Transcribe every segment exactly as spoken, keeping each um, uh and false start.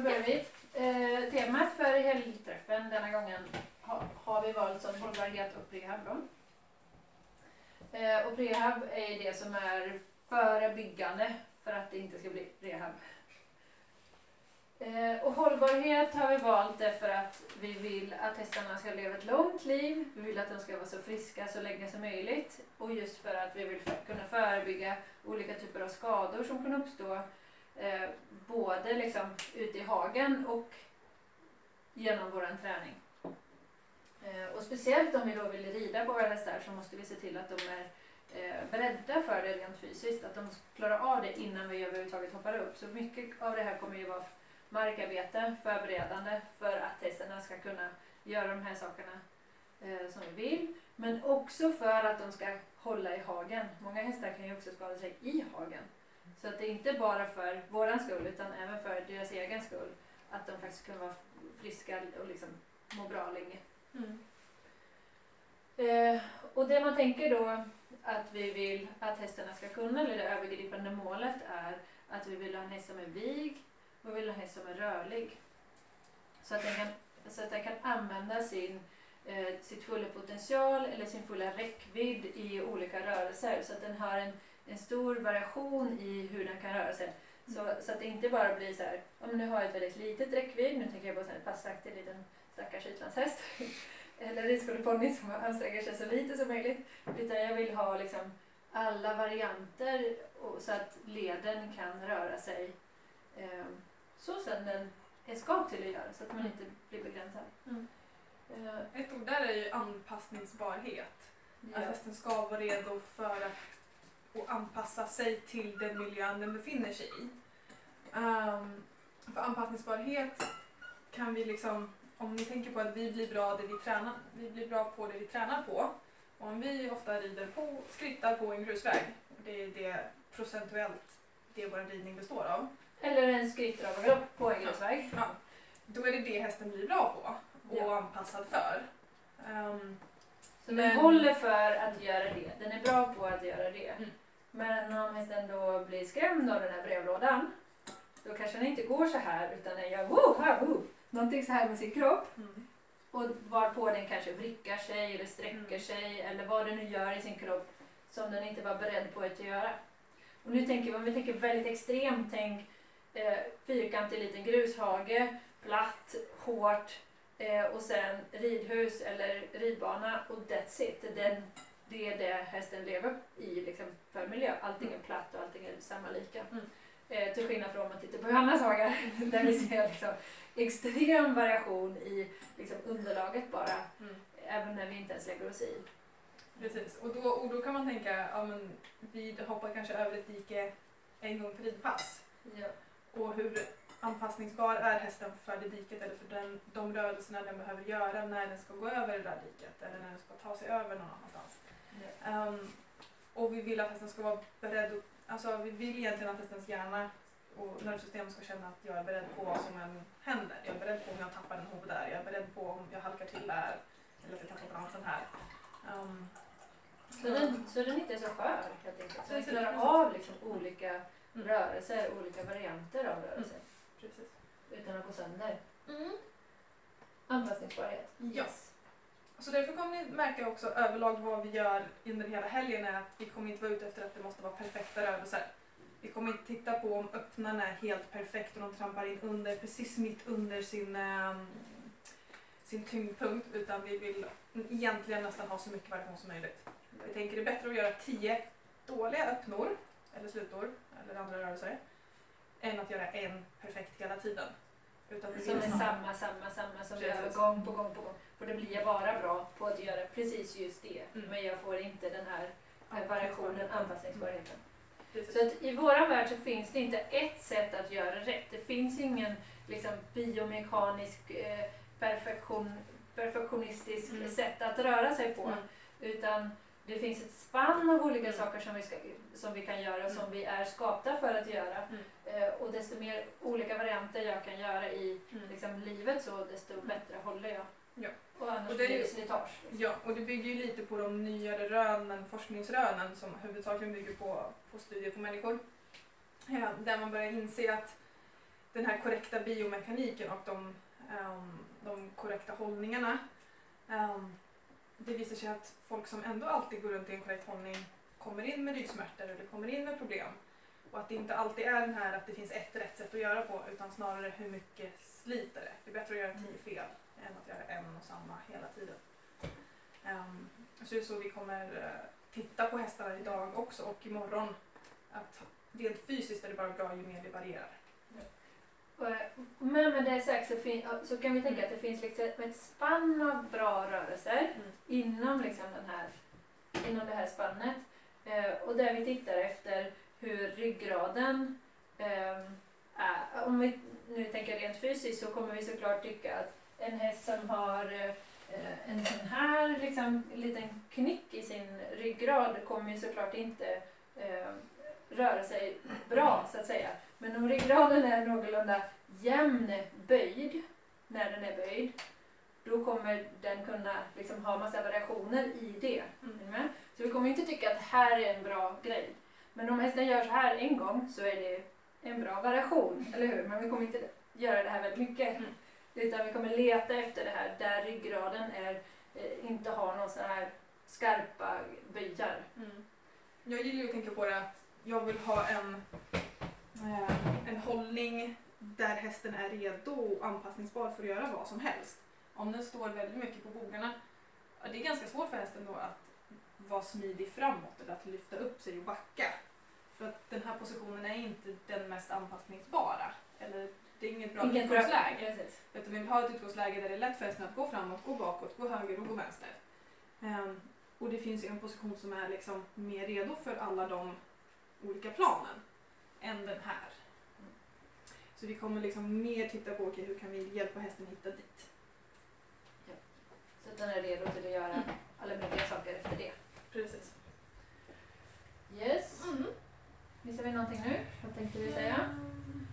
börjar vi. Eh, temat för helgträffen denna gången ha, har vi valt som hållbarhet och prehab. Eh, och prehab är det som är förebyggande för att det inte ska bli rehab. Eh, och hållbarhet har vi valt därför att vi vill att hästarna ska leva ett långt liv. Vi vill att de ska vara så friska så länge som möjligt. Och just för att vi vill för, kunna förebygga olika typer av skador som kan uppstå. Eh, både liksom ute i hagen och genom vår träning. Eh, och speciellt om vi då vill rida på våra hästar så måste vi se till att de är eh, beredda för det rent fysiskt. Att de klarar av det innan vi överhuvudtaget hoppar upp. Så mycket av det här kommer ju vara markarbete, förberedande för att hästarna ska kunna göra de här sakerna eh, som vi vill. Men också för att de ska hålla i hagen. Många hästar kan ju också skada sig i hagen. Så att det är inte bara för våran skull utan även för deras egen skull. Att de faktiskt kan vara friska och liksom må bra länge. Mm. Eh, och det man tänker då att vi vill att hästarna ska kunna, eller det övergripande målet är att vi vill ha en häst som är vig och vi vill ha en häst som är rörlig. Så att den kan, så att den kan använda sin, eh, sitt fulla potential eller sin fulla räckvidd i olika rörelser. Så att den har en, en stor variation i hur den kan röra sig. Så, så att det inte bara blir så här, om nu har jag ett väldigt litet räckvidd, nu tänker jag på en passaktig liten stackars utlandshäst. Eller ridskoleponny som anstränger sig så lite som möjligt. Utan jag vill ha liksom alla varianter och, så att leden kan röra sig eh, så som den är skapt till att göra. Så att man inte blir begränsad. Mm. Eh, Ett ord där är ju anpassningsbarhet. ja. Att hästen ska vara redo för att och anpassa sig till den miljön den befinner sig i. Um, för anpassningsbarhet kan vi liksom, om ni tänker på att vi blir bra det vi tränar, vi blir bra på det vi tränar på. Och om vi ofta rider på, skrittar på en grusväg, det är det procentuellt det vår ridning består av. Eller en skrittravargalopp på en grusväg. Ja, då är det det hästen blir bra på och Ja. anpassad för. Um, Så den Men- håller för att göra det. Den är bra på att göra det. Mm. Men om hästen då blir skrämd av den här brevlådan, då kanske den inte går så här utan den gör woo, ha, woo, någonting så här med sin kropp. mm. Och varpå den kanske vrickar sig eller sträcker Mm. sig eller vad den nu gör i sin kropp som den inte var beredd på att göra. Och nu tänker vi, om vi tänker väldigt extremt, tänk eh, fyrkantig liten grushage, platt, hårt eh, och sen ridhus eller ridbana och that's it. Den, det är det hästen lever i liksom, för miljö. Allting är platt och allting är samma lika. Mm. Eh, till skillnad från om man tittar på Johannas hagar där vi ser liksom, extrem variation i liksom, underlaget bara. Mm. Även när vi inte ens lägger oss i. Precis, och då, och då kan man tänka, ja men vi hoppar kanske över ett dike en gång per ridpass. Ja. Och hur anpassningsbar är hästen för det diket eller för den, de rörelserna den behöver göra när den ska gå över det där diket eller när den ska ta sig över någon annanstans. Ja. Um, och vi vill att hästen ska vara beredd, och, alltså vi vill egentligen att hästens hjärna och nervsystem ska känna att jag är beredd på vad som än händer. Jag är beredd på om jag tappar en hov där, jag är beredd på om jag halkar till där eller att jag tappar balansen här. Um, Så, den, så den inte är så skör helt enkelt. Så den Precis. klarar av liksom, olika Mm. rörelser, olika varianter av rörelser. Precis. Utan att gå sönder. Anpassningsbarhet. Ja. Så därför kommer ni märka också överlag vad vi gör under hela helgen är att vi kommer inte vara ute efter att det måste vara perfekta rörelser. Vi kommer inte titta på om öppnarna är helt perfekt och de trampar in under, precis mitt under sin, um, sin tyngdpunkt, utan vi vill egentligen nästan ha så mycket variation som möjligt. Vi tänker det är bättre att göra tio dåliga öppnor eller slutor eller andra rörelser än att göra en perfekt hela tiden. Utan vi Som är vill samma, samma, samma som vi gör Precis. gång på gång på gång. För det blir jag bara bra på att göra precis just det. Mm. Men jag får inte den här eh, variationen, anpassningsbarheten. Precis. Så att i våran värld så finns det inte ett sätt att göra rätt. Det finns ingen liksom, biomekanisk eh, perfektion, perfektionistisk Mm. sätt att röra sig på. Mm. Utan det finns ett spann av olika Mm. saker som vi, ska, som vi kan göra och Mm. som vi är skapta för att göra. Mm. Eh, och desto mer olika varianter jag kan göra i Mm. liksom, livet så desto bättre håller jag. Ja. Och annars Och det är blir ju- det slitage. Liksom. Ja, och det bygger ju lite på de nyare rönen, forskningsrönen som huvudsakligen bygger på, på studier på människor. Ja, där man börjar inse att den här korrekta biomekaniken och de, um, de korrekta hållningarna. Um, det visar sig att folk som ändå alltid går runt i en korrekt hållning kommer in med ryggsmärtor eller kommer in med problem. Och att det inte alltid är den här att det finns ett rätt sätt att göra på, utan snarare hur mycket sliter det. Det är bättre att göra tio fel än att göra en och samma hela tiden. Um, så det är så vi kommer uh, titta på hästarna idag också och imorgon. Att rent fysiskt är det bara bra ju mer det varierar. Men med det sagt så, fin- så kan vi tänka att det finns liksom ett spann av bra rörelser Mm. inom, liksom den här, inom det här spannet. Eh, och där vi tittar efter hur ryggraden eh, är. Om vi nu tänker rent fysiskt så kommer vi såklart tycka att en häst som har eh, en sån här liksom, liten knick i sin ryggrad kommer ju såklart inte eh, röra sig bra så att säga. Men om ryggraden är någorlunda jämn böjd, när den är böjd, då kommer den kunna liksom ha massa variationer i det. Mm. Så vi kommer inte tycka att det här är en bra grej. Men om hästen gör så här en gång så är det en bra variation, eller hur? Men vi kommer inte göra det här väldigt mycket. Mm. Utan vi kommer leta efter det här där ryggraden är, eh, inte har någon sån här skarpa böjar. Mm. Jag gillar ju att tänka på det att jag vill ha en, eh, en hållning där hästen är redo och anpassningsbar för att göra vad som helst. Om den står väldigt mycket på bogarna, det är ganska svårt för hästen då att vara smidig framåt eller att lyfta upp sig och backa. För att den här positionen är inte den mest anpassningsbara. Eller det är inget bra Inget utgångsläge. Utan vi vill ha ett utgångsläge där det är lätt för hästen att gå framåt, gå bakåt, gå höger och gå vänster. Um, och det finns en position som är liksom mer redo för alla de olika planen än den här. Mm. Så vi kommer liksom mer titta på okay, hur kan vi hjälpa hästen hitta dit. Ja. Så att den är redo till att göra mm. alla möjliga saker efter det. Precis. Yes. Mm. Missar vi någonting nu? Vad tänkte du säga? Mm.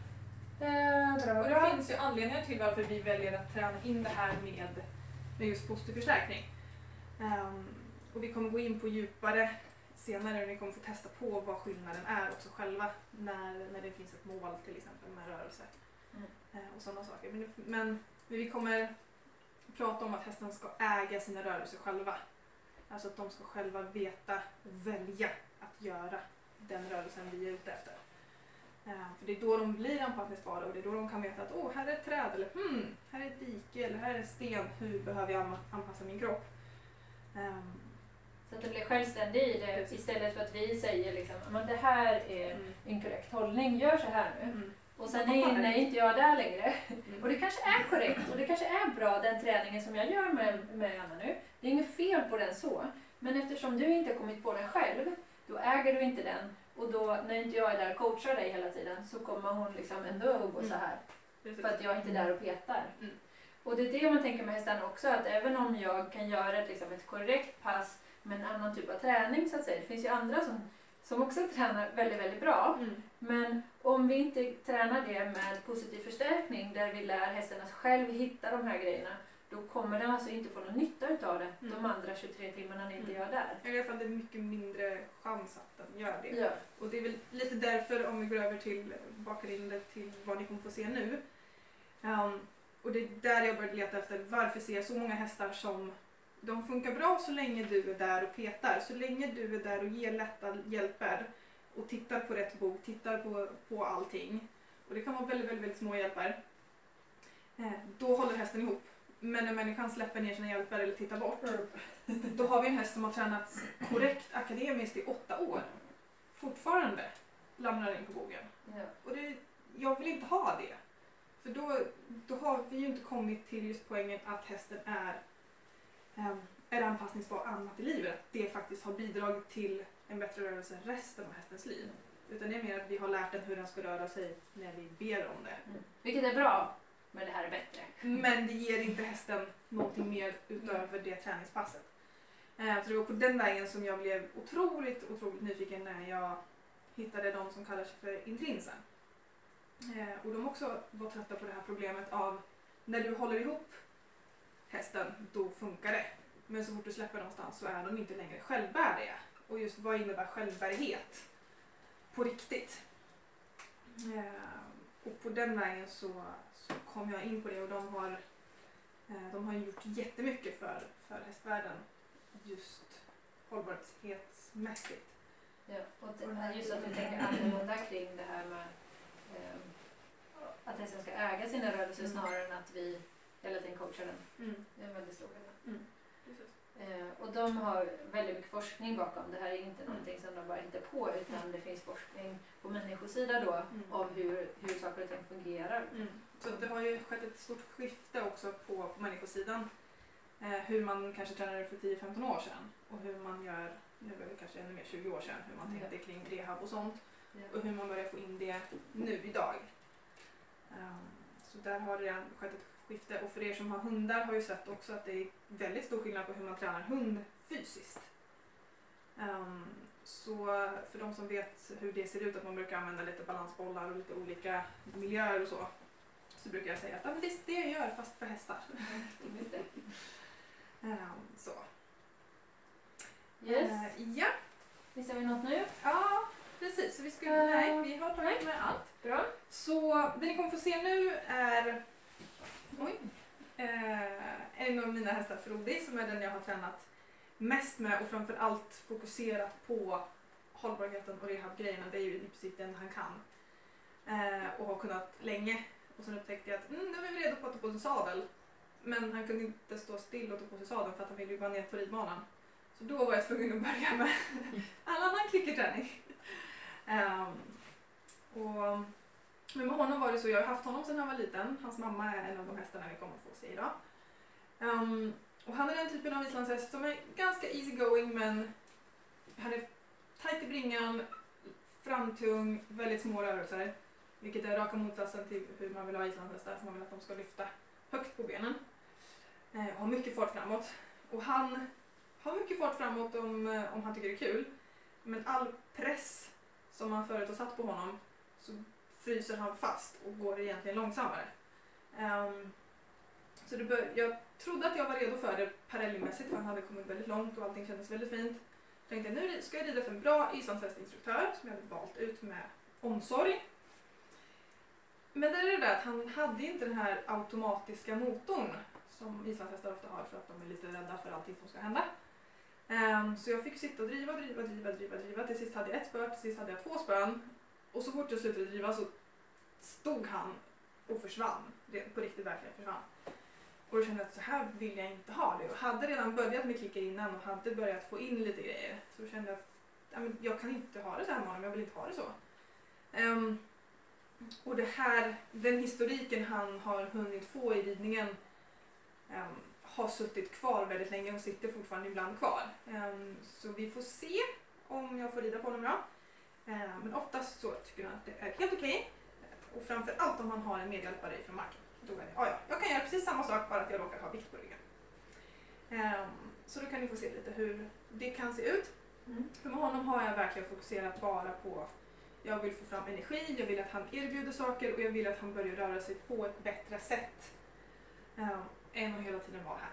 Eh, bra, och bra. det finns ju anledningar till varför vi väljer att träna in det här med, med just positivförstärkning. Um, och vi kommer gå in på djupare senare och ni kommer få testa på vad skillnaden är också själva när, när det finns ett mål till exempel med rörelse mm. uh, och sådana saker. Men, men vi kommer prata om att hästen ska äga sina rörelser själva. Alltså att de ska själva veta och välja att göra den rörelsen vi är ute efter. Uh, för det är då de blir anpassningsbara och det är då de kan veta att åh, här är ett träd eller hmm, här är ett dike eller här är en sten. Hur behöver jag anpassa min kropp? Um, så att det blir självständig i det precis. Istället för att vi säger liksom, men det här är mm. en korrekt hållning, gör så här nu. Mm. Och sen är, är inte jag där längre. Mm. Och det kanske är korrekt och det kanske är bra den träningen som jag gör med, med Anna nu. Det är inget fel på den så. Men eftersom du inte har kommit på den själv, då äger du inte den. Och då när inte jag är där och coachar dig hela tiden så kommer hon liksom ändå att gå så här. Mm. För att jag är inte är där och petar. Mm. Och det är det man tänker med hästarna också, att även om jag kan göra ett, liksom ett korrekt pass med en annan typ av träning så att säga. Det finns ju andra som, som också tränar väldigt, väldigt bra. Mm. Men om vi inte tränar det med positiv förstärkning där vi lär hästarna själv hitta de här grejerna, då kommer den alltså inte få någon nytta utav det mm. de andra tjugotre timmarna ni inte mm. gör där. I alla fall det är mycket mindre chans att den gör det. Ja. Och det är väl lite därför, om vi går över till, bakar in det till vad ni kommer få se nu. Um, och det är där jag började leta efter varför ser jag så många hästar som de funkar bra så länge du är där och petar. Så länge du är där och ger lätta hjälper och tittar på rätt bok, tittar på, på allting. Och det kan vara väldigt, väldigt, väldigt små hjälper. Eh, då håller hästen ihop. Men när människan släpper ner sina hjälper eller tittar bort, då har vi en häst som har tränats korrekt akademiskt i åtta år. Fortfarande lämnar in på bogen. Ja. Och det, jag vill inte ha det. För då, då har vi ju inte kommit till just poängen att hästen är Um, är anpassningsbar annat i livet. Att det faktiskt har bidragit till en bättre rörelse resten av hästens liv. Utan det är mer att vi har lärt den hur den ska röra sig när vi ber om det. Mm. Vilket är bra, men det här är bättre. Men det ger inte hästen någonting mer utöver det träningspasset. Uh, så det var på den vägen som jag blev otroligt, otroligt nyfiken när jag hittade de som kallar sig för intrinsen. Uh, och de också var trötta på det här problemet av när du håller ihop hästen, då funkar det. Men så fort du släpper någonstans så är de inte längre självbäriga. Och just vad innebär självbärighet på riktigt? Eh, och på den vägen så, så kom jag in på det och de har, eh, de har gjort jättemycket för, för hästvärlden just hållbarhetsmässigt. Ja, och det, just att vi tänker annorlunda kring det här med eh, att hästen ska äga sina rörelser Mm. snarare än att vi hela tiden coachar den. Mm. Det är en väldigt stor skillnad. Mm. Precis. Eh, och de har väldigt mycket forskning bakom. Det här är inte någonting som de bara hittar på utan det finns forskning på människosida då Mm. om hur, hur saker och ting fungerar. Mm. Så det har ju skett ett stort skifte också på, på människosidan. Eh, hur man kanske tränade för tio femton år sedan och hur man gör, nu är det kanske ännu mer tjugo år sedan, hur man Mm. tänkte kring rehab och sånt Ja. och hur man börjar få in det nu idag. Um, så där har det redan skett ett skifte och för er som har hundar har ju sett också att det är väldigt stor skillnad på hur man tränar hund fysiskt. Um, så för de som vet hur det ser ut, att man brukar använda lite balansbollar och lite olika miljöer och så, så brukar jag säga att ja, men det är det jag gör fast för hästar. Mm, just det. um, så. Yes. Uh, ja. Missar vi något nu? ja, precis. Så vi, ska, Uh, nej, vi har tagit med allt. Bra. Så det ni kommer få se nu är oj, eh, en av mina hästar, Frodi, som är den jag har tränat mest med och framförallt fokuserat på hållbarheten och rehabgrejerna. Det är ju i princip den han kan eh, och har kunnat länge. Och sen upptäckte jag att mm, nu är vi redo på att ta på sig sadel. Men han kunde inte stå still och ta på sig sadeln för att han ville ju bara ner på ridbanan. Så då var jag tvungen att börja med all annan klickerträning. Um, och Men med honom var det så, jag har haft honom sedan han var liten. Hans mamma är en av de hästarna vi kommer att få se idag. Um, och han är den typen av islandshäst som är ganska easy going, men han är tajt i bringan, framtung, väldigt små rörelser. Vilket är raka motsatsen till hur man vill ha islandshästar. Man vill att de ska lyfta högt på benen. Eh, och ha mycket fart framåt. Och han har mycket fart framåt om, om han tycker det är kul. Men all press som man förut har satt på honom så fryser han fast och går egentligen långsammare. Um, så det bör, jag trodde att jag var redo för det parallellmässigt för han hade kommit väldigt långt och allting kändes väldigt fint. Jag tänkte nu ska jag rida för en bra islandshästinstruktör som jag hade valt ut med omsorg. Men det är det där att han hade inte den här automatiska motorn som islandshästar ofta har för att de är lite rädda för allting som ska hända. Um, så jag fick sitta och driva, driva, driva, driva, driva. Till sist hade jag ett spö, till sist hade jag två spön. Och så fort jag slutade driva så stod han och försvann. På riktigt verkligen försvann. Och då kände jag att så här vill jag inte ha det. Och hade redan börjat med klicker innan och hade börjat få in lite grejer. Så kände jag att ja, men jag kan inte ha det så här med honom, jag vill inte ha det så. Um, och det här, den historiken han har hunnit få i ridningen um, har suttit kvar väldigt länge och sitter fortfarande ibland kvar. Um, så vi får se om jag får rida på honom bra. Um, men oftast så tycker jag att det är helt okej. Okay. Och framförallt om man har en medhjälpare från marken. Då är det, ja, ja, jag kan göra precis samma sak bara att jag råkar ha vikt på ryggen. Um, så då kan ni få se lite hur det kan se ut. Mm. För med honom har jag verkligen fokuserat bara på jag vill få fram energi, jag vill att han erbjuder saker och jag vill att han börjar röra sig på ett bättre sätt. Um, än att hela tiden vara här.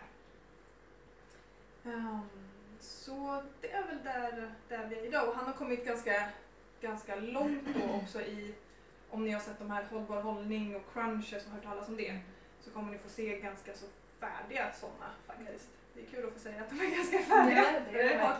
Um, så det är väl där, där vi är idag. Och han har kommit ganska, ganska långt då också i, om ni har sett de här hållbar hållning och crunches och hört talas om det, så kommer ni få se ganska så färdiga sådana faktiskt. Det är kul att få säga att de är ganska färdiga. Ja, det är det.